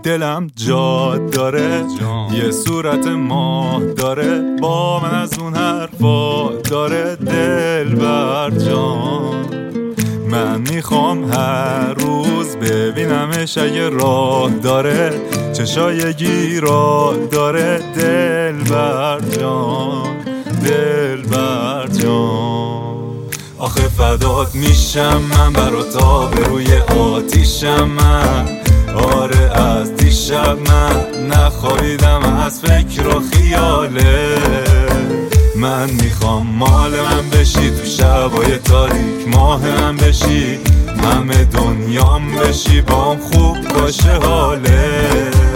دلم جاد داره یه صورت ماه داره با من از اون حرفا داره دلبر جان. من میخوام هر روز ببینمش اگه راه داره چشای گیرا داره دلبر جان دلبر جان. آخه فدات میشم من برات آب روی آتیشم من. آره از دیشب من نخوابیدم از فکر و خیاله. من میخوام مال من بشی تو شبای تاریک ماه من بشی همه دنیام بشی بام خوب باشه حاله.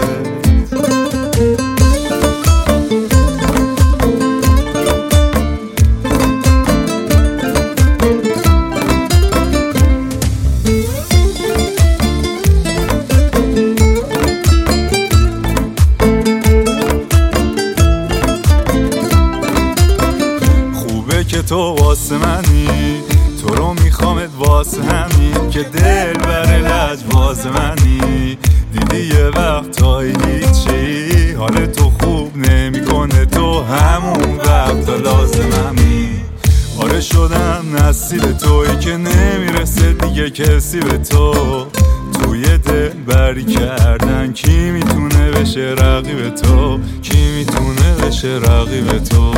که تو واسه منی تو رو میخوامت واسه همین که دل بر لجواز منی. دیدی یه وقتایی هیچی حال تو خوب نمیکنه تو همون وقتا لازممی. آره شدم نصیب تویی که نمیرسه دیگه کسی به تو. توی دل بری کردن کی میتونه بشه رقیب تو کی میتونه بشه رقیب تو.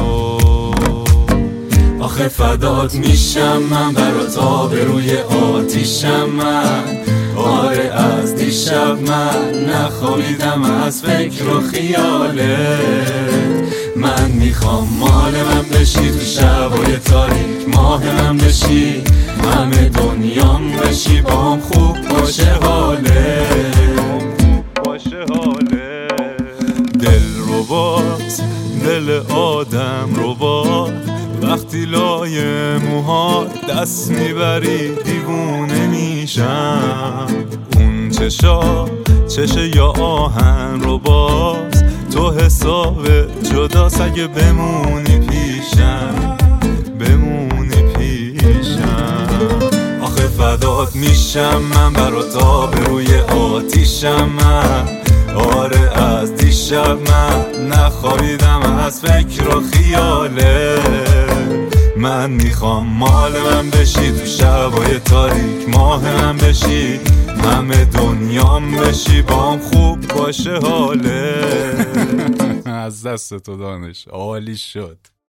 آخه فدات میشم من برات آب روی آتیشم من. آره از دیشب من نخوابیدم از فکر و خیاله. من میخوام مال من بشی تو شبای تاریک ماه من بشی همه دنیام بشی بام خوب باشه حاله باشه حاله. دل رو باز دل آدم رو باز وقتی لای موها دست میبری دیوونه میشم. اون چشه یا آهن رو باز تو حساب جدا سگه بمونی پیشم بمونی پیشم. آخه فدات میشم من برات آب روی آتیشم من. آره از دیشب من نخوابیدم از فکر و خیاله. من میخوام مال من بشی تو شبای تاریک ماه من بشی همه دنیام بشی بام خوب باشه حاله. از دست تو دانش عالی شد.